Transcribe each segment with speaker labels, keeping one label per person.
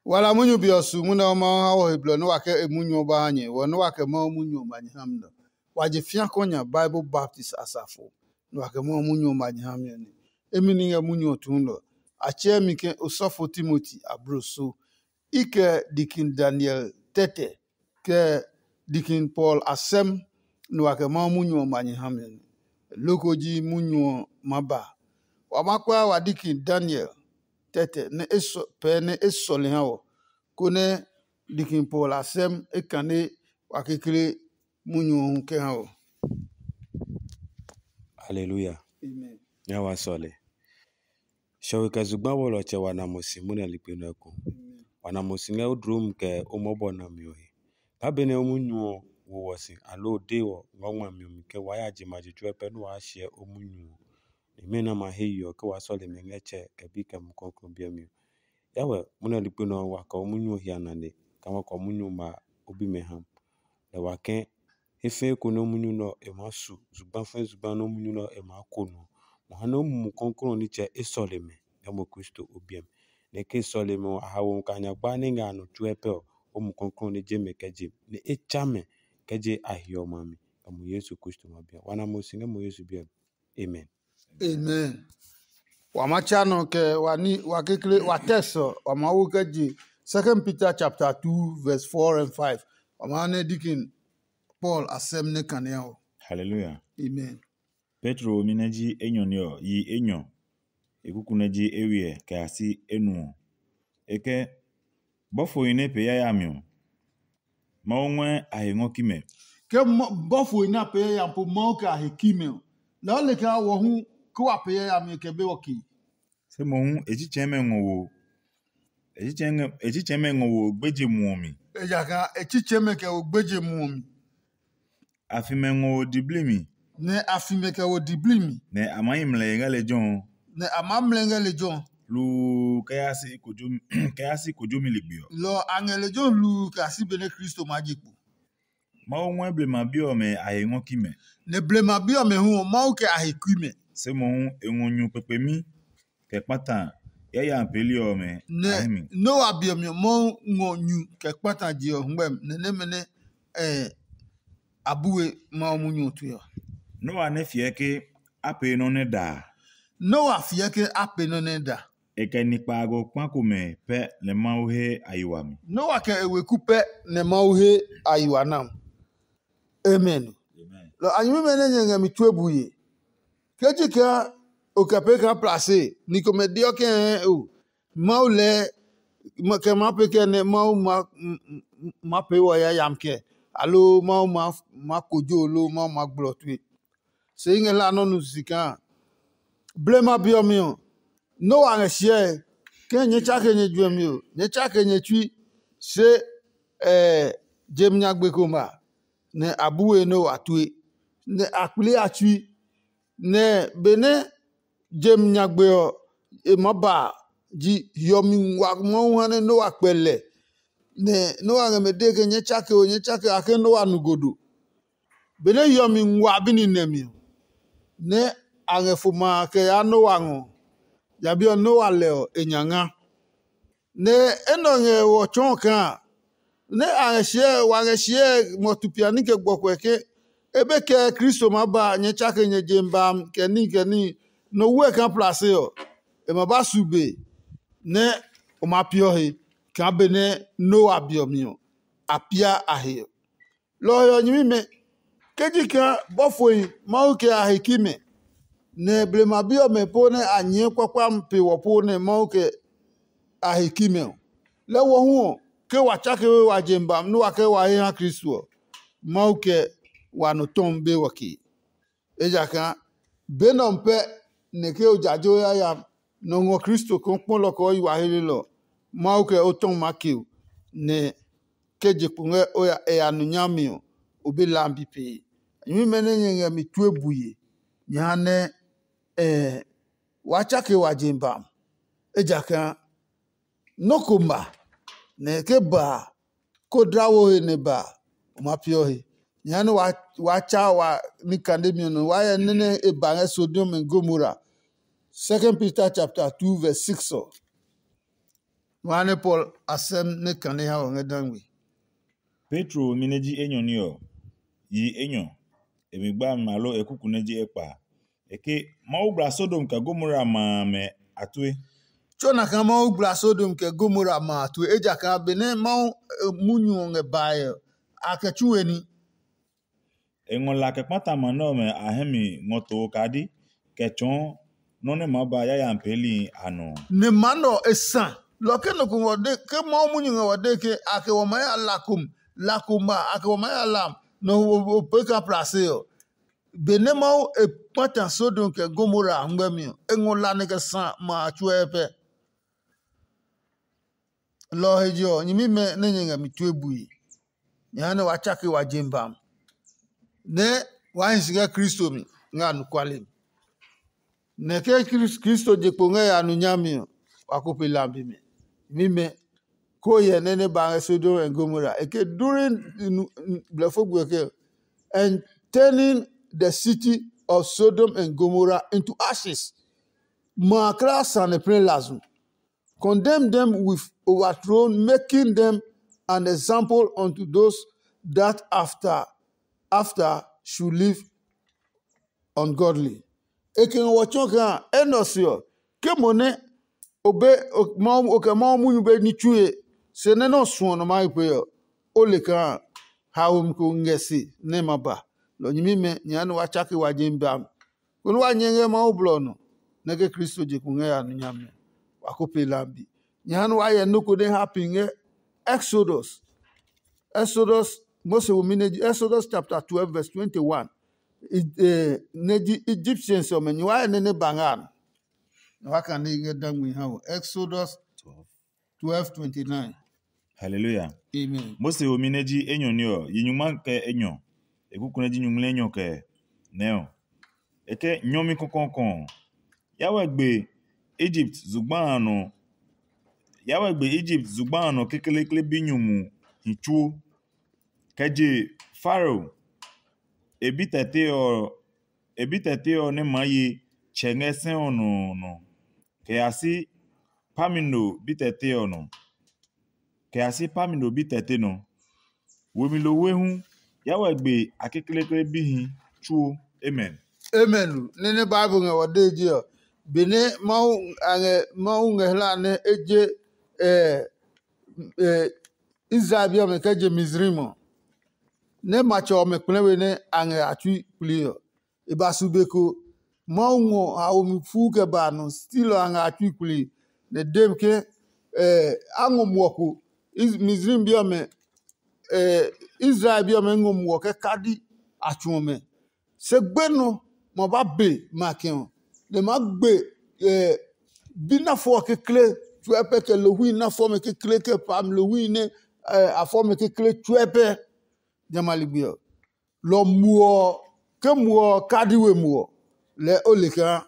Speaker 1: Wala munyu biosu muna ma hawo heblo no wake emunyu ba anye wono wake ma munyu manye hamdo. Waje fia konya Bible Baptist asafo. No wake ma munyu manye hamyo ni. Emini ya munyu tundo. Achie mike Osofo Timothy abroso. Ike Dikin Daniel Tete ke Dikin Paul Asem no wake ma munyu manye hamyo ni. Lokoji munyu maba. Wamakwa wa Dikin Daniel Tete ne eso pe ne eso le hawo kone Dikin Paul Asem ekane wakekele munyu ke hawo.
Speaker 2: Hallelujah.
Speaker 1: Amen.
Speaker 2: Nyawa sole. Shawe kazugba wolo che wanamosi muna lipino ko. Wanamosi nga udrum ke umobo na miohi. Kabene omunyu wo wasi alo dewo ngwa miomi ke waya jimaji chwepe no wa share omunyu. Imena mahiyo ke wasole mengeche ke bika mkoko biami. Yawe muna lipino waka omunyu hianane kama kwa omunyu ma obi meham. Le wake efe kono omunyu no emasu zugba fe zugba no omunyu no emakono. Mohano mu konkron ni che esoleme yamo Kristo obiem. Neke esoleme hawo kanya gbane ngano chwepe o mu konkron ni jeme keje ne echame keje ahio mami amu Yesu Kristo mabia. Wana mosinga mo Yesu biem. Amen.
Speaker 1: Amen. Wamachano ke wani wakekele wateso wamawuke ji 2 Peter chapter 2 verse 4 and 5. Wamane Dikin Paul Asem ne kaneo.
Speaker 3: Hallelujah.
Speaker 1: Amen.
Speaker 3: Petro minaji enyo yi enyo. Ekuku neji ewie kasi enu. Eke bofo ine pe ya mio. Ma onwe ahengo kime.
Speaker 1: Ke bofo ina pe ya po mauka hekime. La ole ka wo hu ko ape ya mi ke be woki.
Speaker 3: Se mo hu echicheme ngowo. Echicheme ngowo gbeje muomi.
Speaker 1: Ejaka echicheme ke ogbeje muomi.
Speaker 3: Afime ngowo diblimi.
Speaker 1: Ne afime ke wo diblimi.
Speaker 3: Ne amayi mlenga lejon.
Speaker 1: Ne amamlenga lejon.
Speaker 3: Lu kayasi kojomi ligbio.
Speaker 1: Lo angelejon lu kasi bene Kristo magipo.
Speaker 3: Ma onwe blema bio me ahengo kime.
Speaker 1: Ne blema bio me hu mauke ahekime.
Speaker 3: Se mo hu engonyu pepemi ke patan ya mpeli o me ahemi.
Speaker 1: No abio me mo ngonyu ke patan ji o ngbem ne mene abuwe ma omunyu tu yo.
Speaker 3: No ane fieke ape no ne da.
Speaker 1: No afieke ape no ne da.
Speaker 3: Eke nikpago kwakume pe le mauhe ayiwami.
Speaker 1: No ake ewekupe ne mauhe ayiwanam. Amen.
Speaker 3: Amen.
Speaker 1: Lo anyume mene nyenge mitwebuye. Kejika okape ka place ni komedio ke o maule ke mapeke ne mau mape wa ya yamke alo mau ma kojo lo mau ma glotwe se inge la no nusika blema biomio no angesie ke nyecha ke nyejuemio nyecha ke nyetwi se jemnya gbekoma ne abuwe no atwe ne akule atwi ne bene jem nyagbeo emaba ji yomi wa mo hane no akpele ne no agemede ke nyechake ake no anugodo bene yomi nwa bini nemi ne angefuma ke ano wango yabi no aleo enyanga ne enonge wo chonka ne angehie motupiani ke gbokweke ebe ke Kristo maba nyechake nyejemba keni no we kan place yo e maba sube ne o mapio he kan bene no abiomio apia ahe lo yo nyime kejika bofoyi mauke ahekime ne blema bio me pone anye kwakwa mpe wo pone mauke ahekime le wo hu ke wachake we wajemba no wake wa he Kristo mauke wano tombe waki ejaka benompe neke ojajo ya no Kristo konpon loko iwa helelo mauke oton makiu ne keje punge oya anunyamio obi lambi pe yimi mene nyenge mitwebuye nyane wachake wajemba ejaka nokoma neke ba kodrawo ne ba mapio he nyane wacha wa nikandemio no wa nene ebange Sodom and Gomorrah 2 Peter chapter 2 verse 6 wane Paul asem ne kane ha wonge dangwe.
Speaker 3: Petro mineji enyo niyo yi enyo emigba malo ekuku neji ekpa eke maubra Sodom ka Gomora ma me atwe
Speaker 1: Chona kama ubra Sodom ke Gomora ma tu eja ka bene ma munyu nge bae akachueni
Speaker 3: engola ke pata mano me ahemi ngoto kadi kechon none maba ya mpeli ano
Speaker 1: ne mano esan loke no ko wode ke ma munyu nge wode ke ake wo ma ya lakuma ake wo ma ya lam no peka place yo bene ma e pata Sodom ke Gomora ngami engola ne ke san ma chuepe lo hejo nyimi me ne nyenga mitwebui nyane wachake wa jembam ne wa nsiga Kristo mi nga nukwale ne ke Kristo je ponga ya nunyami wakope lambi me mime ko ye nene ba Sodom and Gomorrah eke during blefogwe ke and turning the city of Sodom and Gomorrah into ashes makra sane lazum condemn them with overthrown, making them an example unto those that after should live ungodly. Ekin wachoka enosio kemone obe ma mu be ni tue se ne no so no mai pe ole kan hawum ko ngesi ne maba lo nyimi me nya no wachake wajemba kono wanyenge ma oblo no nege Kristo je kunga ya nyame wakope lambi nyanu aye nuko de happen Exodus Moses will manage Exodus chapter 12 verse 21 neji Egyptians o menyi wa ne bangan waka ne ge dangwi ha Exodus 12:29
Speaker 3: Hallelujah.
Speaker 1: Amen.
Speaker 3: Mose omineji enyo niyo yinyuma ke enyo ekukuneji nyumle enyo ke neo eke nyomi kokonkon yawegbe Egypt zugbano kekelekele binyumu hichu keje Pharaoh ebitete o ne maye chengese ono no keasi pamino bitete ono keasi pamino bitete no wemilo wehu yawegbe akekelekele bihi chu amen.
Speaker 1: Amen. Nene Bible nga wadeji yo bene mau ngehla ne eje Israel me keje Mizrimo ne macho me plewe ne ange atui plio ibasubeko mau ngo hawo mi fuke bano stilo ange atui pli ne demke ango mwoko Mizrim bio me Israel bio me ngo mwoke kadi atuome se gbeno mo ba be makin le ma gbe bina fo kekle tu epe ke le wi na fo me kekle ke pam le wi ne a fo me kekle tu epe jamali bio lo muo ke muo kadi we muo le oleka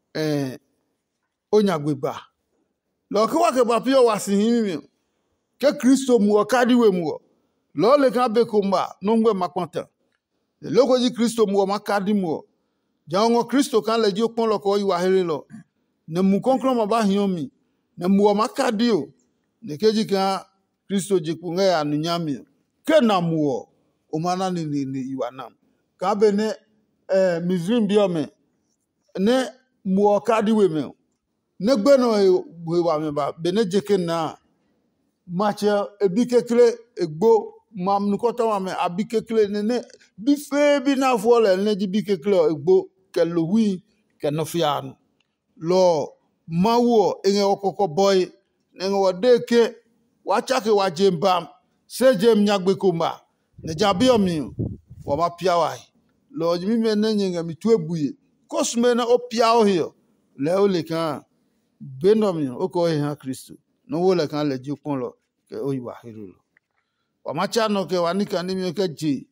Speaker 1: onyagbeba lo ke wa ke ba pio wasihin ke Kristo muo kadi we muo lo le ka be kumba no ngwe makwanta le ko ji Kristo muo makadi muo jango Kristo kan le ji opon lo ko yiwa here lo ne mu konkro ma ba hiomi ne mu makadi o ne keji kan Kristo ji kunga ya nunyami ke na mu o mana ni yiwa nam ka be ne Mizrim biome ne mu kadi we me ne gbe no we wa me ba be ne jeke na macha ebikekle egbo mam nukota wa me abikekle ne bi fe bi na fo le ne ji bikekle egbo ke lo wi ke no fian lo mawo enge okoko boy nge wadeke wachake wajemba sejem nyagbe kumba ne jabio mi wa mapia wai lo jimi me ne nge mitwebuye kosme na opia o hio le ole kan benomi oko he ha Kristo no wo le kan le ji pon lo ke oyiwa hero lo wa macha no ke wanika ni mi ke ji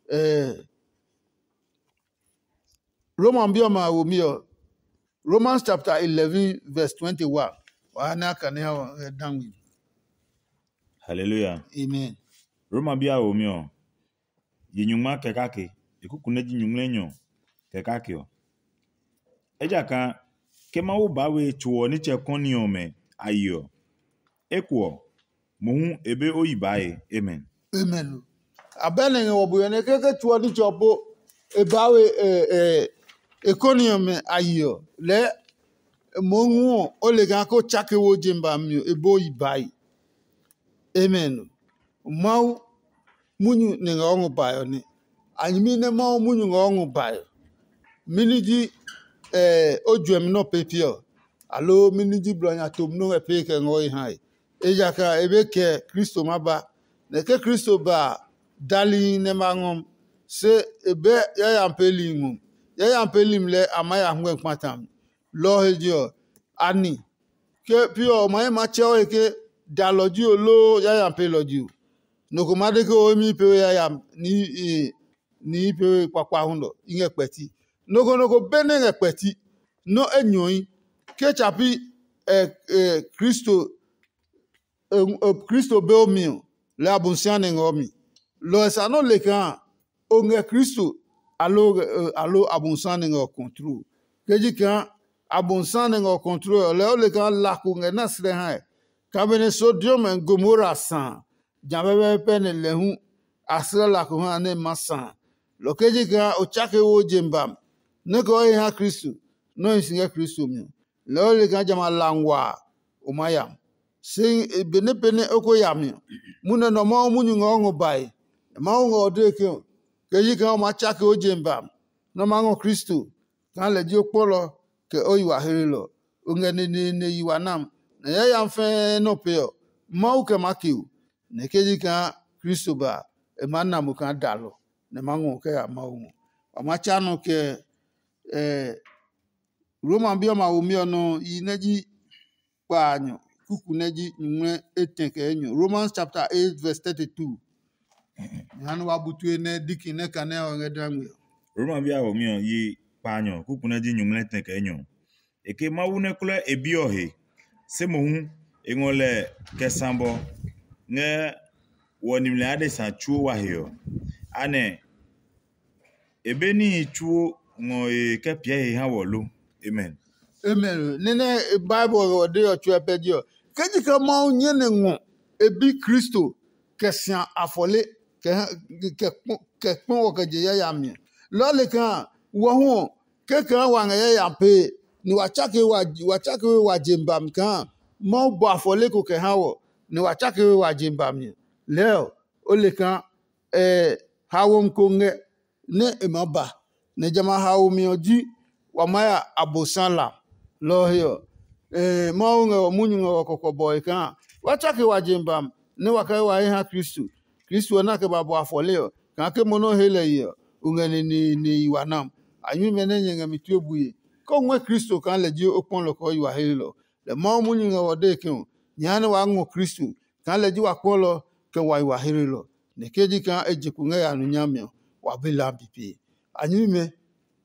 Speaker 1: Roman bioma wo mi Romans chapter 11 verse 21 wa na kan ha dangwi.
Speaker 3: Hallelujah.
Speaker 1: Amen.
Speaker 3: Roma bia omio yinyuma kekake ekukuneji nyumle enyo kekake o ejaka kema wo bawe chuo ni chekoni ome ayo ekuo mohu ebe oyibae amen
Speaker 1: Amen. Abene obuye ne keke tuo ni chopo ebawe economy ayo le monwu olega ko chake wo jimba mi ebo ibai. Amen. Mau munyu ne ngongu bayo ni. Anyimi ne mau munyu ngongu bayo. Miniji ojuem no pepio. Alo miniji blonya tom no epeke ngoi hai. Ejaka ebeke Kristo maba. Neke Kristo ba dali ne mangom se ebe ya yampeli ngum. Ya yampeli mle amaya ngwen kwatam. Lo hejo ani. Ke pio maye macheo eke daloji lo ya yampeli. Noko madeke omi pewe ya yam ni pewe kwa hundo inge peti. Noko bene nge peti. No enyoyi ke chapi Kristo be omi le abunsiane ngomi. Lo esano lekan onge Kristo alo abunsiane ngo kontro. Keji kan abunsiane ngo kontro le lekan laku nge nasre hai. Kabene sodium and Gomorrah san. Jambebe pene lehu asra laku hane masan. Lo keji kan ochake wo jembam. Neko ha Kristo. No isinge Kristo mi. Le lekan jama langwa umayam. Sing bene oko yami. Mune no ma munyu ngongo bai. Ma ngo deke. Keji kan ma chake o jemba. No ma ngo Kristo. Kan le ji opolo ke oyiwa herelo. Unge ne yiwa nam. Na ya yamfe no peo. Ma uke makiu. Ne keji kan Kristo ba. E manna mu kan dalo. Ne ma ngo ke ya ma ungo. Ma chano ke Roman bia ma umio no ineji panyo. Kukuneji nyumwe etenke enyo. Romans chapter 8 verse 32. Hanu wabutwe ne diki ne kane ongedamwe.
Speaker 3: Roma bia omio yi panyo kukuneji nyumle etenke enyo eke mawune kule ebiohe se mohu engole kesambo nge wonimle ade sa chuo wahio ane ebeni chuo ngo ke pie ha wolu amen.
Speaker 1: Amen. Nene Bible ode ochu epedio. Keji ka ma onye ne ngo ebi Kristo kesia afole ke pon o ke je ya mi. Lo le kan wo hu ke kan wa nga ya pe ni wachake wa jembam kan mo bo afole ko ke hawo ni wachake wa jembam ni. Leo o le kan hawo nkonge ne emaba ne jama hawo mi oji wa maya abosala lo hiyo maunga munyunga kokko boy kan wachake wajimbam ne wakai wa ha Kristo na ke babo afoleo kan ke mono hele yo ungene ni wanam anyu mene nyenga mituobuye ko nwe Kristo kan leji opon lo ko yiwa helo le ma munyunga wode ke nyane wa ngo Kristo kan leji wa polo ke wa yiwa helo ne keji kan ejikunga ya nu nyame wa bela bibi anyu me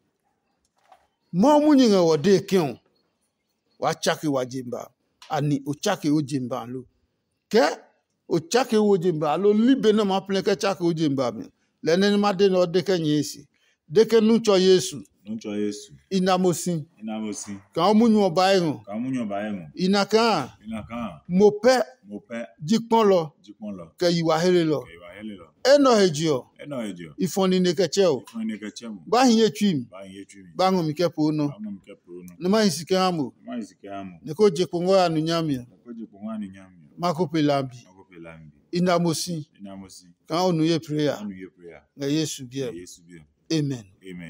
Speaker 1: ma munyunga wode ke wachake wajimba ani uchake ujimba lo ke uchake ujimba lo libe na ma pleke chake ujimba mi lene ma de no de ke nyesi de ke nucho Yesu inamosi ka munyu oba ehun inaka mope jipon lo ke yiwa hele lo eno hejio ifoni ne keche o ba hinye twim ba ngo mi kepo no ne ma hisike amo ne ko je pongo anu nyamia mako pelambi inamosi kan onu ye prayer nga Yesu bia amen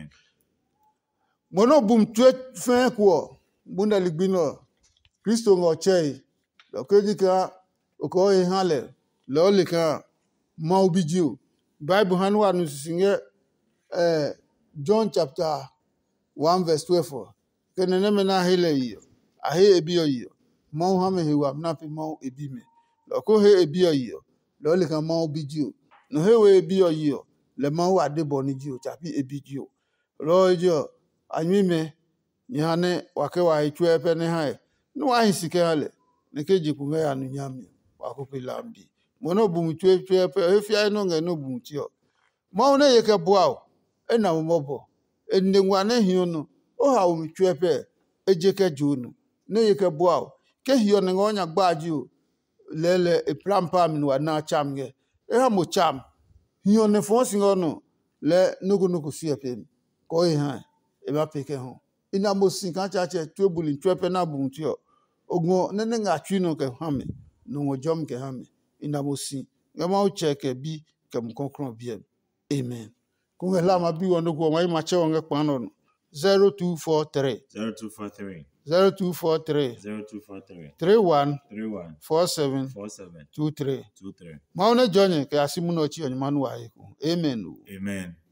Speaker 1: mono bum tue fin ko bunda ligbino Kristo ngo chei lo keji ka oko e hale lo le kan ma obijio Bible hanu anu singe John chapter 1 verse 12 kenene mena hele yo ahe ebi yo mo ha me hewa na pe mo ebi me lo ko he ebi yo lo le kan mo obijio no he we ebi yo le mo wa de boni jio chapi ebi jio lo jo anyi me ni hane wake wa itwe epe ne hai no wa hisike hale ne keji kunga ya nu nyame wa ko pe lambi mono bum twe epe efia no nge no bum tio mo ne yeke boa na mobo enengwa ne hiunu o ha o mitwepe ejeke junu ne yeke boa ke hiyo ne ngonya gbaji o lele e plampa min wa na cham ge e ha mo cham hiyo ne fo singo no le nuku si epe ko e ha e ba peke ho ina mo sin kan cha che tuebuli tuepe na bu ntio ogun ne nga twi no ke ha me no ngo jom ke ha me ina mo sin nga ma o cheke bi ke mo konkron bi amen ko nga la ma bi wono ko ma ma che wonga pano no 0243
Speaker 3: 0243
Speaker 1: 0243
Speaker 3: 0243
Speaker 1: 31
Speaker 3: 31
Speaker 1: 47
Speaker 3: 47
Speaker 1: 23
Speaker 3: 23.
Speaker 1: mauna jonye ke asimu no chi onye manu wa iko amen
Speaker 3: Amen.